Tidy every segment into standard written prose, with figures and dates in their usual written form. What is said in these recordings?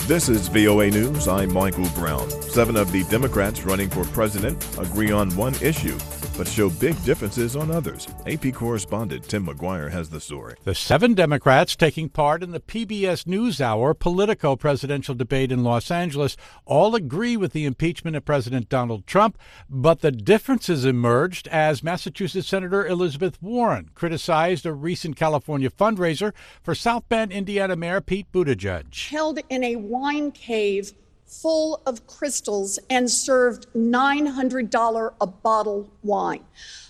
This is VOA News. I'm Michael Brown. 7 of the Democrats running for president agree on one issue, but show big differences on others. AP correspondent Tim McGuire has the story. The 7 Democrats taking part in the PBS NewsHour Politico presidential debate in Los Angeles all agree with the impeachment of President Donald Trump, but the differences emerged as Massachusetts Senator Elizabeth Warren criticized a recent California fundraiser for South Bend, Indiana Mayor Pete Buttigieg. Held in a wine cave full of crystals and served $900 a bottle wine.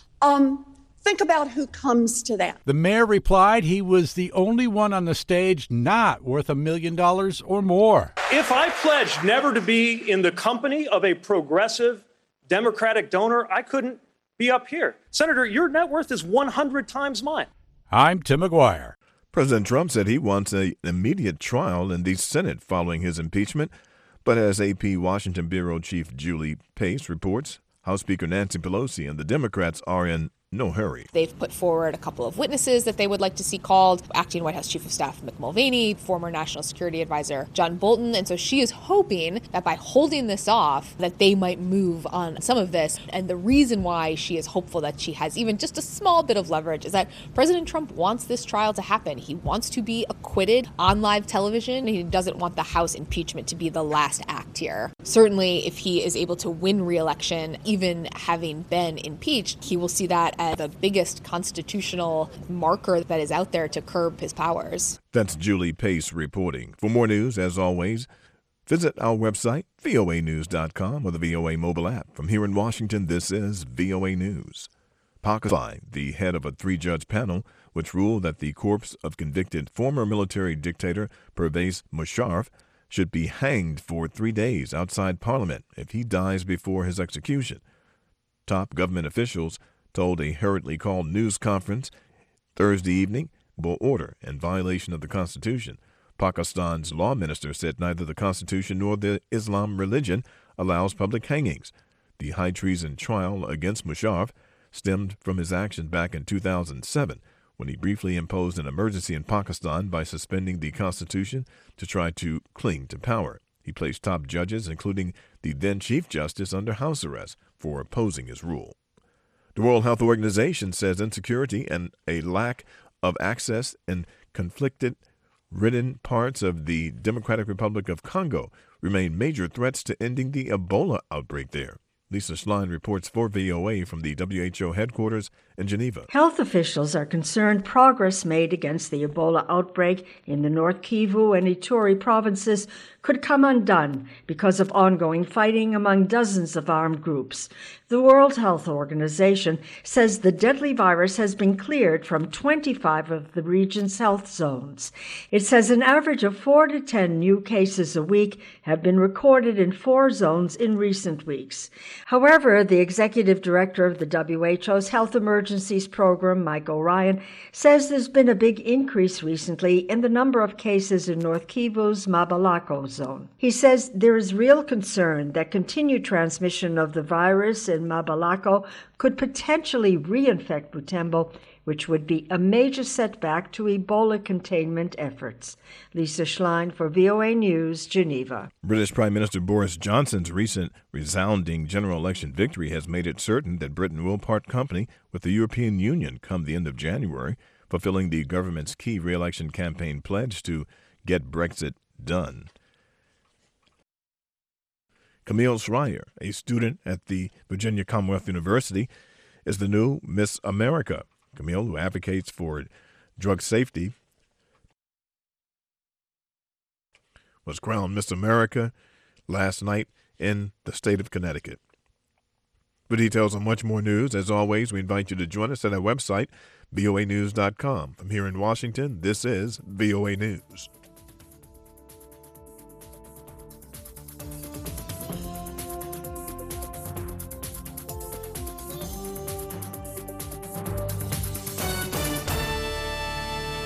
Think about who comes to that. The mayor replied he was the only one on the stage not worth $1 million or more. If I pledged never to be in the company of a progressive Democratic donor, I couldn't be up here. Senator, your net worth is 100 times mine. I'm Tim McGuire. President Trump said he wants an immediate trial in the Senate following his impeachment. But as AP Washington Bureau Chief Julie Pace reports, House Speaker Nancy Pelosi and the Democrats are in no hurry. They've put forward a couple of witnesses that they would like to see called. Acting White House Chief of Staff Mick Mulvaney, former National Security Advisor John Bolton. And so she is hoping that by holding this off, that they might move on some of this. And the reason why she is hopeful that she has even just a small bit of leverage is that President Trump wants this trial to happen. He wants to be acquitted on live television. He doesn't want the House impeachment to be the last act here. Certainly, if he is able to win re-election, even having been impeached, he will see that as the biggest constitutional marker that is out there to curb his powers. That's Julie Pace reporting. For more news, as always, visit our website, voanews.com, or the VOA mobile app. From here in Washington, this is VOA News. Pakistan, the head of a 3-judge panel, which ruled that the corpse of convicted former military dictator Pervez Musharraf should be hanged for 3 days outside Parliament if he dies before his execution. Top government officials told a hurriedly called news conference Thursday evening will order in violation of the Constitution. Pakistan's law minister said neither the Constitution nor the Islam religion allows public hangings. The high treason trial against Musharraf stemmed from his action back in 2007 when he briefly imposed an emergency in Pakistan by suspending the Constitution to try to cling to power. He placed top judges, including the then Chief Justice, under house arrest for opposing his rule. The World Health Organization says insecurity and a lack of access in conflict-ridden parts of the Democratic Republic of Congo remain major threats to ending the Ebola outbreak there. Lisa Schlein reports for VOA from the WHO headquarters in Geneva. Health officials are concerned progress made against the Ebola outbreak in the North Kivu and Ituri provinces could come undone because of ongoing fighting among dozens of armed groups. The World Health Organization says the deadly virus has been cleared from 25 of the region's health zones. It says an average of 4 to 10 new cases a week have been recorded in 4 zones in recent weeks. However, the executive director of the WHO's Health Emergencies Program, Mike O'Ryan, says there's been a big increase recently in the number of cases in North Kivu's Mabalako zone. He says there is real concern that continued transmission of the virus in Mabalako could potentially reinfect Butembo, which would be a major setback to Ebola containment efforts. Lisa Schlein for VOA News, Geneva. British Prime Minister Boris Johnson's recent resounding general election victory has made it certain that Britain will part company with the European Union come the end of January, fulfilling the government's key re-election campaign pledge to get Brexit done. Camille Schreier, a student at the Virginia Commonwealth University, is the new Miss America. Camille, who advocates for drug safety, was crowned Miss America last night in the state of Connecticut. For details on much more news, as always, we invite you to join us at our website, voanews.com. From here in Washington, this is VOA News.